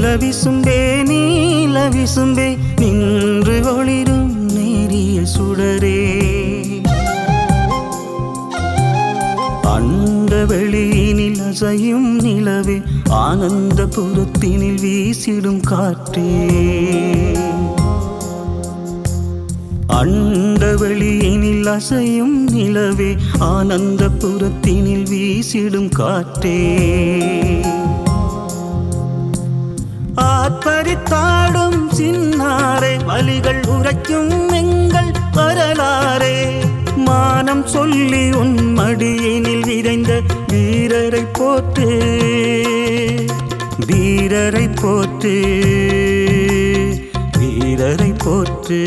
விசும்பே நீல விசும்பே நின்று ஒளிரும் நேரிய சுடரே அண்ட வெளியினில் அசையும் நிலவே ஆனந்த புறத்தினில் வீசிடும் காற்றே அண்ட வெளியினில் அசையும் நிலவே ஆனந்த புறத்தினில் வீசிடும் காற்றே ஆத்பரித்தாடும் சின்னாரே வலிகள் உரைக்கும் எங்கள் வரலாறே மானம் சொல்லி உன் மடியினில் விதைந்த வீரரை போற்று வீரரை போற்று வீரரை போற்று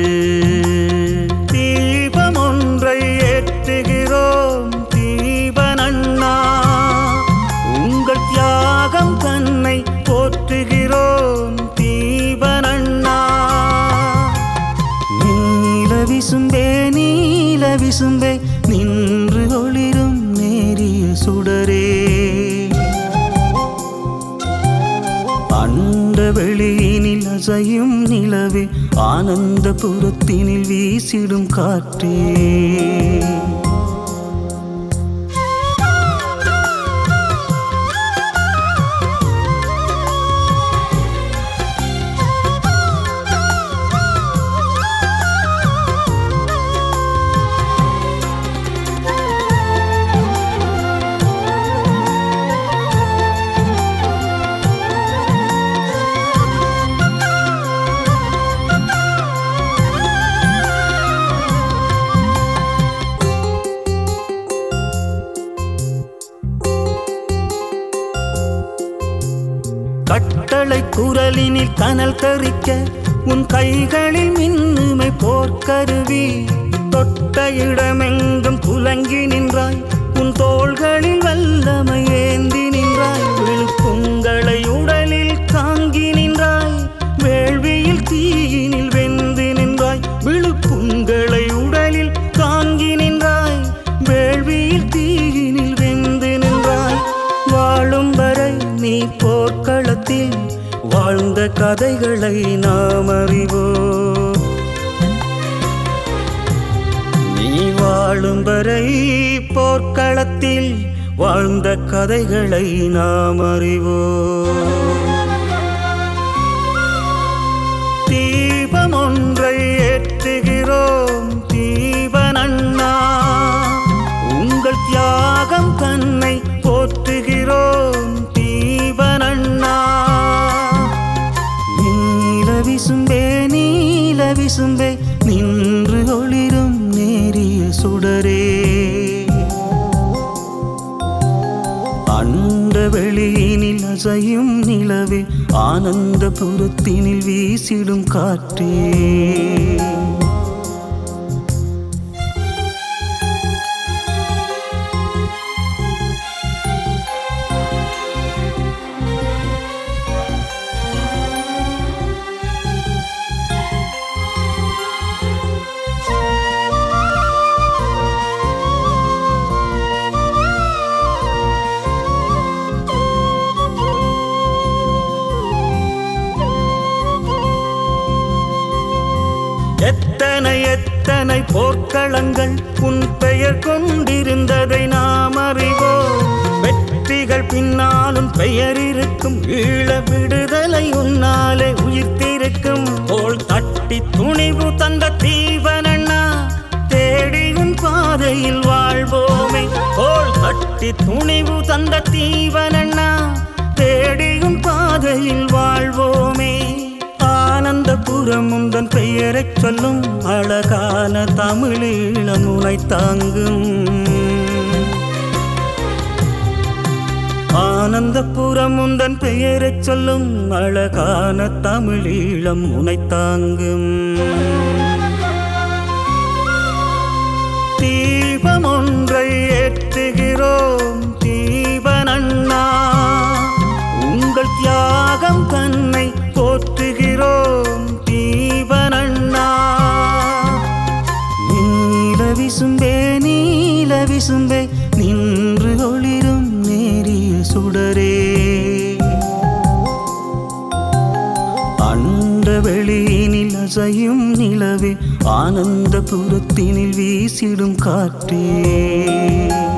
தீபம் ஒன்றை ஏற்றுகிறோம் தீபனண்ணா உங்கள் தியாகம் தன்னை போற்றுகிறோம் தீபனண்ணா நீல விசும்பே நீல விசும்பே நின்று ஒளிரும் நேரிய சுடரே அண்ட வெளியினில் அசையும் நிலவே ஆனந்த புறத்தினில் வீசிடும் காற்றே கட்டளை குரலினில் கனல் கரிக்க உன் கைகளில் மின்னுமை போர்க்கருவி தொட்ட இடமெங்கும் துலங்கி நின்றாய் உன் தோள்களில் வல்லமை ஏந்தி நின்றாய் விழுப்புங்களை உடலில் தாங்கி நின்றாய் வேள்வியில் தீயினில் வெந்து நின்றாய் விழுப்புங்களை உடலில் தாங்கி நின்றாய் வேள்வியில் தீயினில் வெந்து நின்றாய் வாழும் வரை நீ போர்க்களத்தில் வாழ்ந்த கதைகளை நாம் அறிவோம் நீ வாழும் வரை போர்க்களத்தில் வாழ்ந்த கதைகளை நாம் அறிவோம் தீபம் ஒன்றை ஏற்றுகிறோம் தீபனண்ணா உங்கள் தியாகம் தன்னை போற்றுகிறோம் தீபனண்ணா நீல விசும்பே நீல விசும்பே நின்று ஒளிரும் நேரிய சுடரே அண்ட வெளியினில் அசையும் நிலவே ஆனந்த புறத்தினில் வீசிடும் காற்றே எத்தனை எத்தனை போர்க்களங்கள் உன் பெயர் கொண்டிருந்ததை நாம் அறிவோம் வெற்றிகள் பின்னாலும் பெயர் இருக்கும் ஈழ விடுதலை உன்னாலே உயிர்த்திருக்கும் தோள் தட்டி துணிவு தந்த தீபனண்ணா தேடி உன் பாதையில் வாழ்வோமே தோள் தட்டி துணிவு தந்த தீபனண்ணா தேடி உன் பாதையில் வாழ்வோமே ஆனந்தபுரம் உந்தன் பெயரைச் சொல்லும் அழகான தமிழீழம் உனை தாங்கும் ஆனந்தபுரம் உந்தன் பெயரைச் சொல்லும் அழகான தமிழீழம் உனை தாங்கும் தீபம் ஒன்றை ஏற்றுகிறோம் தீபனண்ணா உங்கள் தியாகம் தன்னை போற்றுகிறோம் தீபனண்ணா நீல விசும்பே நீல விசும்பே நின்று ஒளிரும் நேரிய சுடரே வெளியினில் அசையும் நிலவே, ஆனந்த புறத்தினில் வீசிடும் காற்றே.